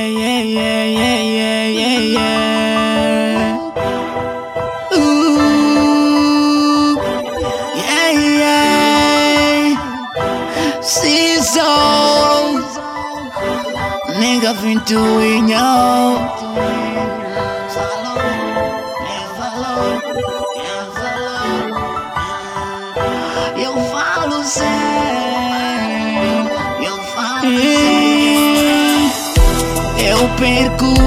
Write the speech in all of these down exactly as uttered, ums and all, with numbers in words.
yeah, yeah, yeah, yeah, yeah, yeah, yeah. Ooh, yeah, yeah. See so, nigga been doing yo. Eu falo sem, eu falo sem. Eu perco o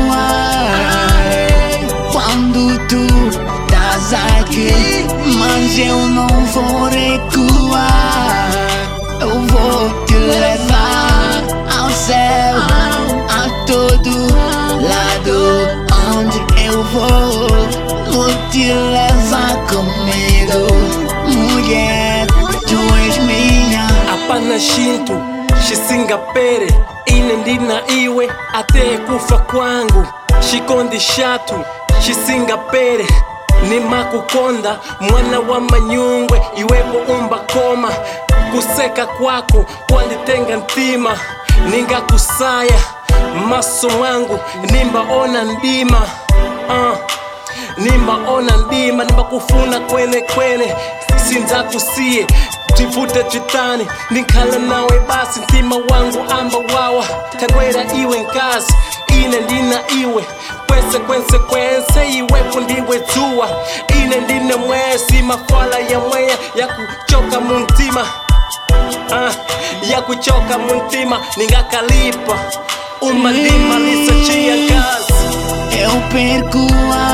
ar quando tu estás aqui, mas eu não vou recuar. Eu vou te levar ao céu, a todo lado onde eu vou. Vou te levar comigo, mulher, tu és minha. Hapana shintu shisingapere ine ndina iwe ate kufa kwangu shikondi shatu shisingapere ni makukonda mwana wa manyungwe iwepo umba koma kuseka kwako kwanditenga ntima ninga kusaya maso mwangu nimba ona ndima uh. Nimba ona ndima nimba kufuna kwene kwene sinza kusie tivute twitani ninkhala nawe basi ntima wangu amba wawa tagwera iwe nkasi ine ndina iwe kwense kwense kwense iwepo ndiwe zuwa ine ndine mwezi mafala ya mweya ya kuchoka muntima uh, ya kuchoka muntima ningakalipa uma ndima lisachia kazi. Eu perco o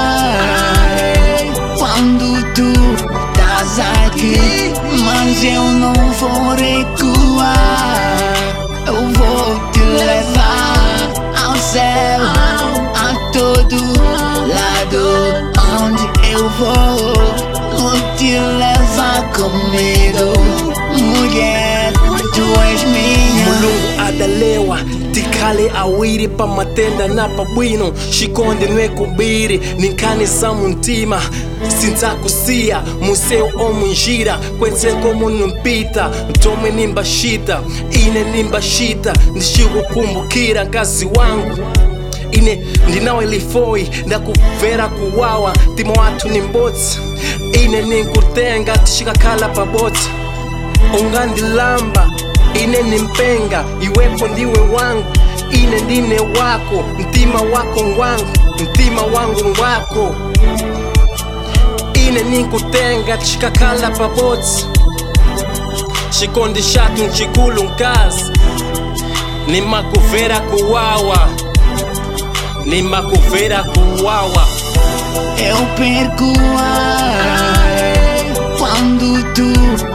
ar quando tu estás aqui, mas eu não vou recuar. Eu vou te levar ao céu, a todo lado onde eu vou. Vou te levar comigo, mulher, tu és minha. Mulungu adalewa tikale awiri pa matenda na pabwino shikonde nwe kubiri ninkani za muntima sinza kusia museu omunjira kwense komu numpita mtome nimbashita ine nimbashita ndishikukumbukira nkazi wangu ine ndinawe lifoi ndakuvera kuwawa timo watu nimbotsi ine ninkutenga tishikakhala pabotsi ungandilamba ine nimpenga iwepo ndiwe wangu ine ndine wako mtima wako ngwangu mtima wangu ngwako ine ninkutenga tishikakhala pabotsi shikondi shatu nchikulu nkazi nimakuvera kuwawa nimakuvera kuwawa. Eu perco o ar quando tu